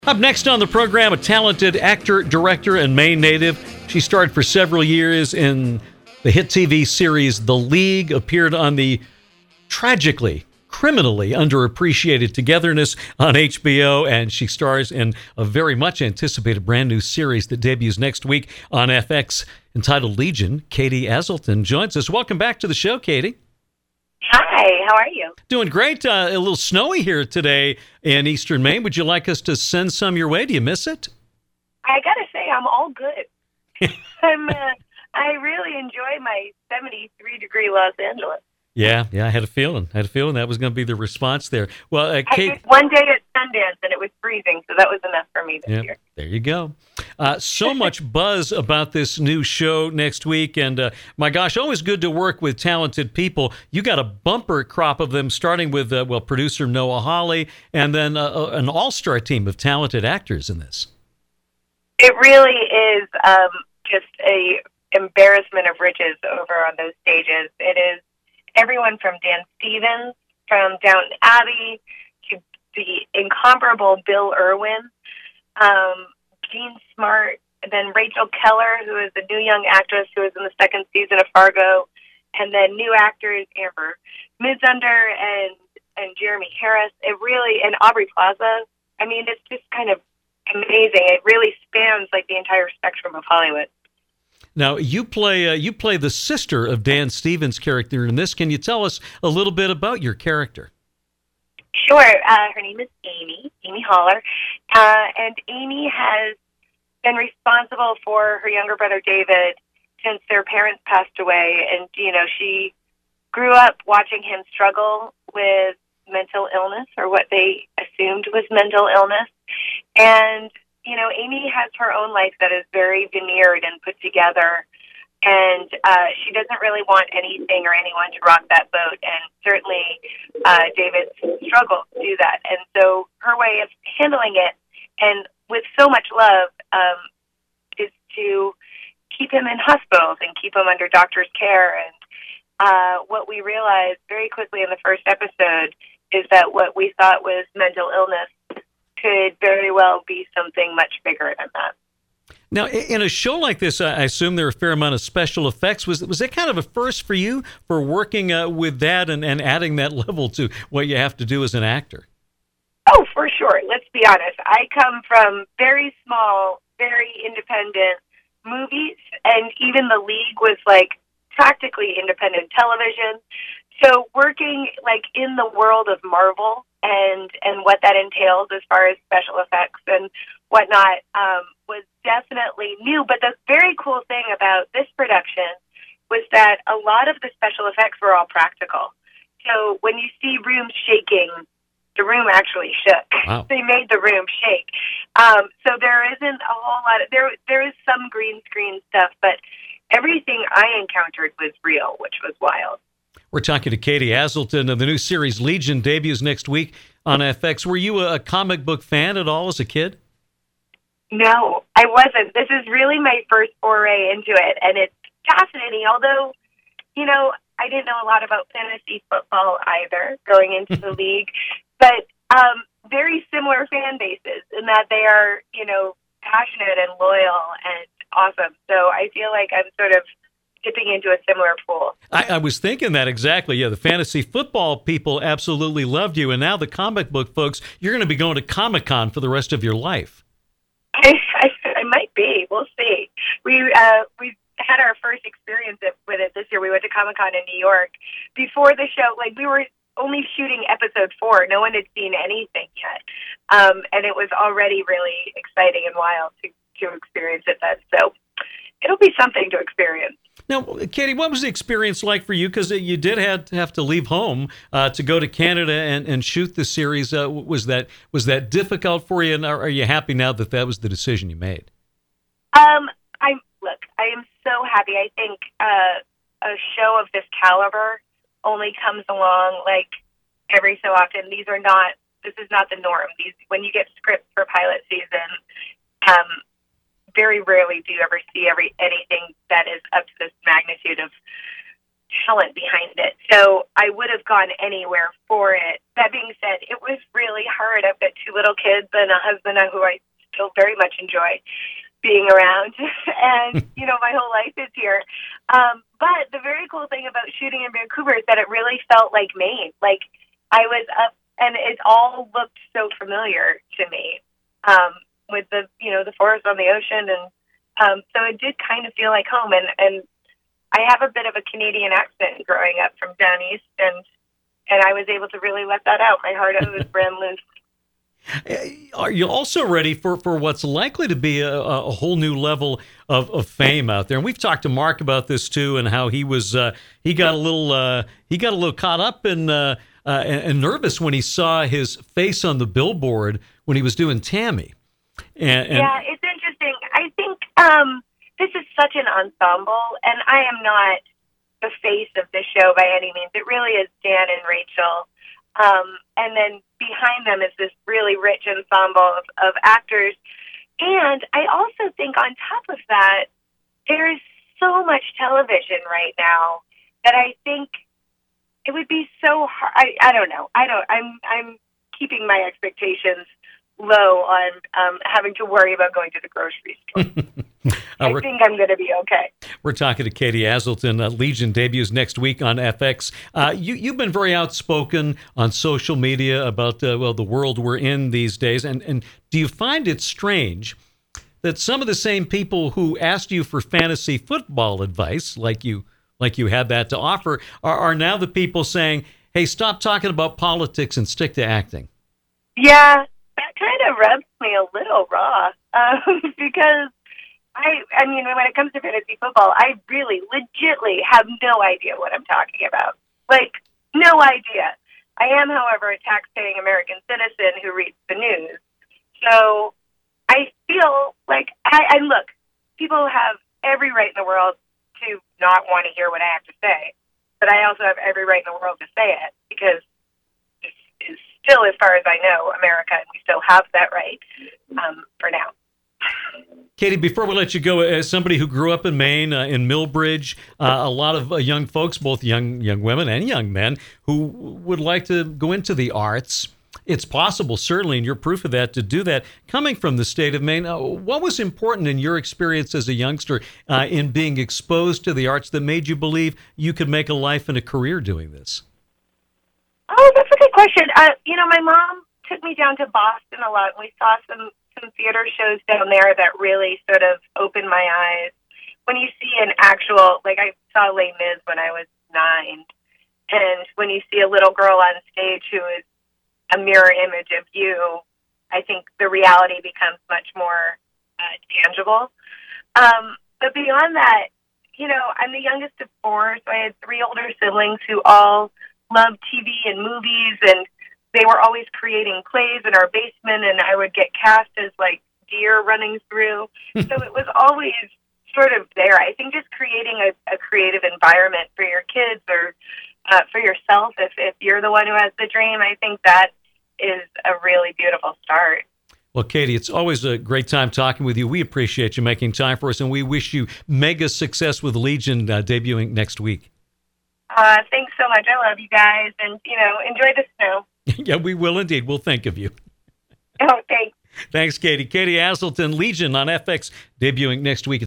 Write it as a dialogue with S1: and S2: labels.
S1: Up next on the program, a talented actor, director, and Maine native. She starred for several years in the hit TV series The League, appeared on the tragically, criminally underappreciated Togetherness on HBO, and she stars in a very much anticipated brand new series that debuts next week on FX entitled Legion. Katie Aselton joins us. Welcome back to the show, Katie.
S2: Hi, how are you?
S1: Doing great. A little snowy here today in eastern Maine. Would you like us to send some your way? Do you miss it?
S2: I gotta say, I'm all good. I really enjoy my 73-degree Los Angeles.
S1: Yeah, I had a feeling. That was going to be the response there. Well, Kate,
S2: I did one day at Sundance, and it was freezing, so that was enough for me this year.
S1: There you go. So much buzz about this new show next week, and my gosh, always good to work with talented people. You got a bumper crop of them, starting with, producer Noah Hawley, and then an all-star team of talented actors in this. It
S2: really is just a embarrassment of riches over on those stages. It is everyone from Dan Stevens, from Downton Abbey, to the incomparable Bill Irwin, Jean Smart, and then Rachel Keller, who is a new young actress who is in the second season of Fargo, and then new actors Amber Midzunder and Jeremy Harris. And Aubrey Plaza. I mean, it's just kind of amazing. It really spans like the entire spectrum of Hollywood.
S1: Now, you play the sister of Dan Stevens' character in this. Can you tell us a little bit about your character?
S2: Sure. Her name is Amy Haller. And Amy has been responsible for her younger brother, David, since their parents passed away. And, she grew up watching him struggle with mental illness, or what they assumed was mental illness. And Amy has her own life that is very veneered and put together, and she doesn't really want anything or anyone to rock that boat, and certainly David's struggle to do that. And so her way of handling it, and with so much love, is to keep him in hospitals and keep him under doctor's care. And what we realized very quickly in the first episode is that what we thought was mental illness could very well be something much bigger than that.
S1: Now, in a show like this, I assume there are a fair amount of special effects. Was that kind of a first for you, for working with that and adding that level to what you have to do as an actor?
S2: Oh, for sure. Let's be honest. I come from very small, very independent movies, and even The League was like practically independent television. So working like in the world of Marvel and what that entails as far as special effects and whatnot was definitely new. But the very cool thing about this production was that a lot of the special effects were all practical. So when you see rooms shaking, the room actually shook.
S1: Wow.
S2: They made the room shake. So there isn't a whole lot of, there is some green screen stuff, but everything I encountered was real, which was wild.
S1: We're talking to Katie Aselton, and the new series Legion debuts next week on FX. Were you a comic book fan at all as a kid?
S2: No, I wasn't. This is really my first foray into it, and it's fascinating. Although, I didn't know a lot about fantasy football either going into the league, but very similar fan bases in that they are, passionate and loyal and awesome. So I feel like I'm sort of dipping into a similar pool.
S1: I was thinking that exactly. Yeah, the fantasy football people absolutely loved you, and now the comic book folks, you're going to be going to Comic-Con for the rest of your life.
S2: I might be. We'll see. We had our first experience with it this year. We went to Comic-Con in New York. Before the show, we were only shooting episode 4. No one had seen anything yet. And it was already really exciting and wild to experience it then. So it'll be something to experience.
S1: Now, Katie, what was the experience like for you? Because you did have to leave home to go to Canada and shoot the series. Was that difficult for you? And are you happy now that was the decision you made?
S2: I am so happy. I think a show of this caliber only comes along every so often. This is not the norm. When you get scripts for pilot season, very rarely do you ever see anything that is up to this magnitude of talent behind it. So I would have gone anywhere for it. That being said, it was really hard. I've got 2 little kids and a husband who I still very much enjoy being around. And, my whole life is here. But the very cool thing about shooting in Vancouver is that it really felt like Maine. Like I was up and it all looked so familiar to me, with the forest on the ocean. And so it did kind of feel like home. And I have a bit of a Canadian accent growing up from down east, and I was able to really let that out. My heart was brand loose.
S1: Are you also ready for what's likely to be a whole new level of fame out there? And we've talked to Mark about this too, and how he was he got a little caught up and nervous when he saw his face on the billboard when he was doing Tammy.
S2: Yeah, it's interesting. I think this is such an ensemble, and I am not the face of the show by any means. It really is Dan and Rachel. And then behind them is this really rich ensemble of actors. And I also think on top of that, there is so much television right now that I think it would be so hard. I don't know. I'm keeping my expectations low on having to worry about going to the grocery store. I think I'm going to be okay.
S1: We're talking to Katie Aselton. Legion debuts next week on FX. You've been very outspoken on social media about the world we're in these days. And do you find it strange that some of the same people who asked you for fantasy football advice, like you had that to offer, are now the people saying, "Hey, stop talking about politics and stick to acting"?
S2: Yeah, that kind of rubs me a little raw because I mean, when it comes to fantasy football, I really legitimately have no idea what I'm talking about. Like, no idea. I am, however, a tax-paying American citizen who reads the news. So I feel like, and look, people have every right in the world to not want to hear what I have to say. But I also have every right in the world to say it because this is still, as far as I know, America, and we still have that right for now.
S1: Katie, before we let you go, as somebody who grew up in Maine, in Millbridge, a lot of young folks, both young women and young men, who would like to go into the arts. It's possible, certainly, and you're proof of that, to do that. Coming from the state of Maine, what was important in your experience as a youngster in being exposed to the arts that made you believe you could make a life and a career doing this?
S2: Oh, that's a good question. My mom took me down to Boston a lot, and we saw some theater shows down there that really sort of opened my eyes. When you see an actual, like I saw Les Mis when I was 9, and when you see a little girl on stage who is a mirror image of you, I think the reality becomes much more tangible. But beyond that, I'm the youngest of 4, so I had 3 older siblings who all loved TV and movies, and they were always creating plays in our basement, and I would get cast as like deer running through. So it was always sort of there. I think just creating a creative environment for your kids or for yourself, if you're the one who has the dream, I think that is a really beautiful start.
S1: Well, Katie, it's always a great time talking with you. We appreciate you making time for us, and we wish you mega success with Legion debuting next week.
S2: Thanks so much. I love you guys, and, enjoy the snow.
S1: Yeah, we will indeed. We'll think of you.
S2: Oh, thanks.
S1: Thanks, Katie. Katie Aselton, Legion on FX, debuting next week.